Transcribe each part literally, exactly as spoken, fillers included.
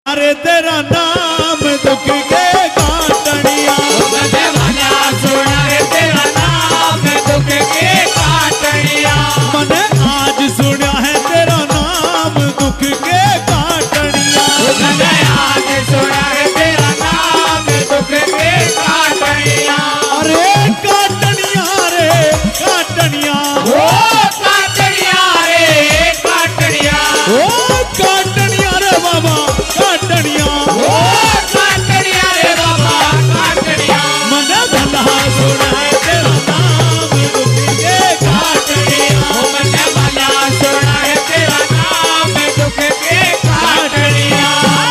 अरे तेरा नाम दुख के काटनिया वाला सुना रे तेरा नाम दुख के काटनिया मैंने आज सुना है तेरा नाम दुख के काटनिया मैंने आज सुना है तेरा नाम दुख के काटनिया अरे काटनिया रे काटनिया ओ काटनिया रे काटनिया ओ काटनिया रे बाबा काटनिया ओ काटनिया रे बाबा काटनिया मैंने भला सुना है तेरा नाम दुख के काटनिया मैंने वाला सुना है तेरा नाम दुख के काटनिया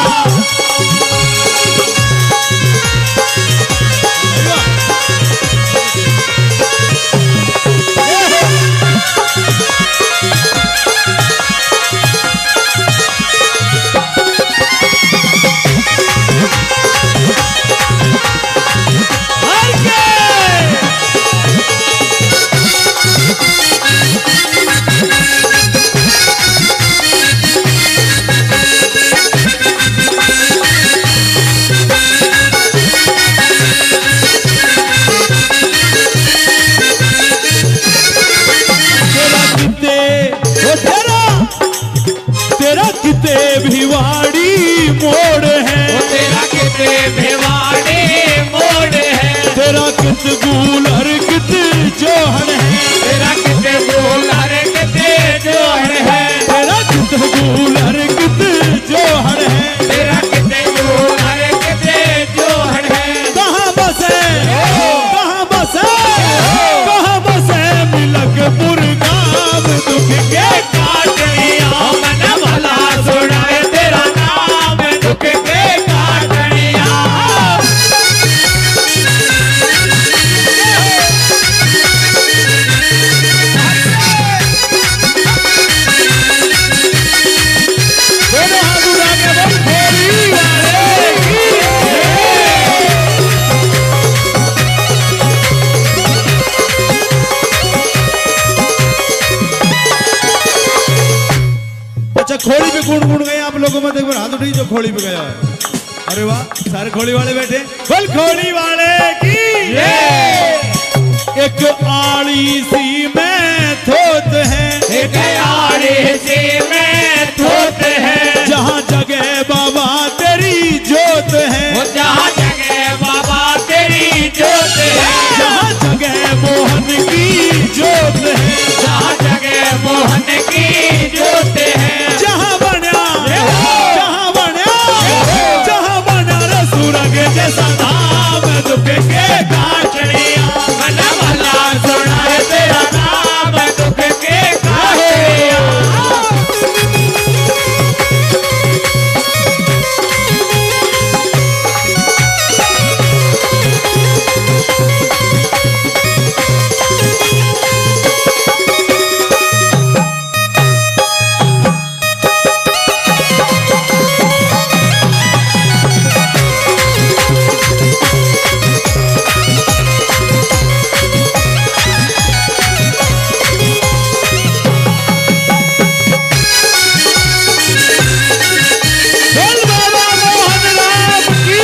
तेरा किते भिवाड़ी मोड़ है तेरा किते भिवाड़ी मोड़ है तेरा कित गूलर कित जोहर है तेरा किते गूलर किते जोहर है तेरा कित गूलर कित जोहर है तेरा किते गूलर किते जोहर है कहाँ बसे कहाँ बसे कहाँ बसे मिलकपुर गाँव दुख के काटनिया मन भला सुना है तेरा नाम दुख के काटनिया दोनों हाथ उठा के बोल खोली वाले की अच्छा खोली पे गुण गुण गए आप लोगों में देखो हाथ उठी जो खोली पे गया है अरे वाह सारे खोली वाले बैठे बोल खोली वाले की एक आड़ी सी में थोत है एक आड़ी सी में थोत है जहाँ जगह बाबा तेरी जोत है वो जहाँ जगह बाबा तेरी जोत है जहाँ जगह मोहन की जोत है जहाँ जगह मोहन की जोत है जहाँ बना जहाँ बना जहाँ बना रे सूरज जैसा धाम दुख के काटनिया मन भला सुना है तेरा नाम दुख के काटनिया बोल बाबा मोहन राम की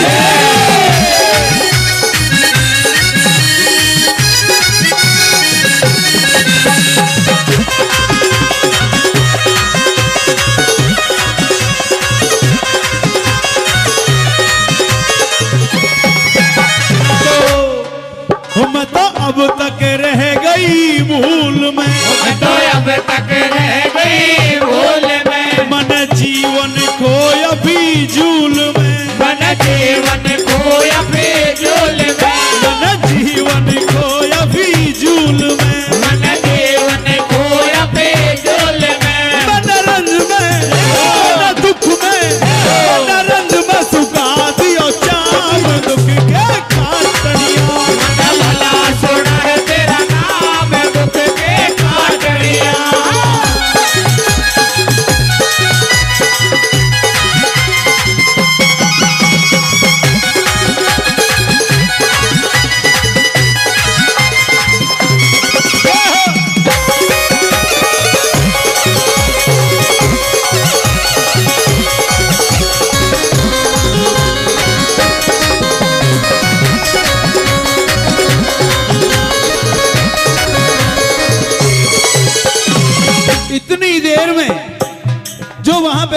तो मैं तो अब तक रह गई भूल में मैं तो अब तक रह गई भूल में मन जीवन को अभी झूल में मन जीवन को अभी झूल में मन जीवन को अभी झूल में मन जीवन को अभी झूल में मन रंज में मन दुख में मन रंज में सुखा दियो चाम दुख के काटनिया मन भला सुना है तेरा नाम दुख के काटनिया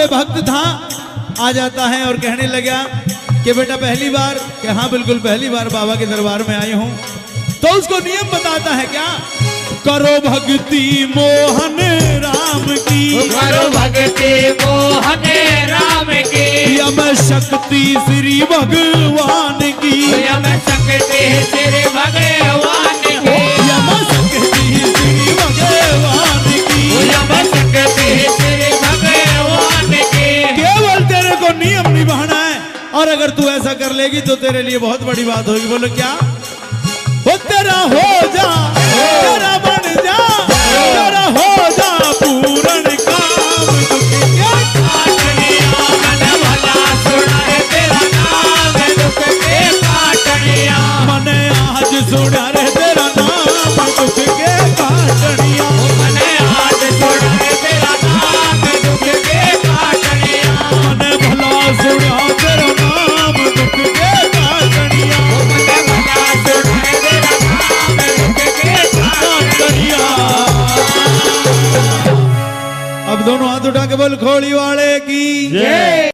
भक्त था, आ जाता है और कहने लगा कि बेटा पहली बार, कि हाँ बिल्कुल पहली बार बाबा के दरबार में आई हूँ। तो उसको नियम बताता है क्या, करो भक्ति मोहन राम की, करो भक्ति मोहन राम की, यम शक्ति श्री भगवान की, यम शक्ति श्री भगवान की, यम शक्ति श्री भगवान की, यम शक्ति श्री भगवान की। केवल तेरे को नियम निभाना है, और अगर तू ऐसा कर लेगी तो तेरे लिए बहुत बड़ी बात होगी। बोलो क्या, वो तेरा हो जा, तेरा बन जा, तेरा हो जा पूर्ण काम दुख के काटनिया, मन भला सुना है तेरा नाम दुख के काटनिया, मन आज सुना रे तेरा नाम दुख के काटनिया, मन आज सुना है तेरा नाम दुख के काटनिया, मन भला सुना तेरा नाम दुख के काटनिया, मन भला सुना है तेरा नाम दुख के काटनिया। अब दोनों हाथ उठा के बोल खोड़ी वाले की जय।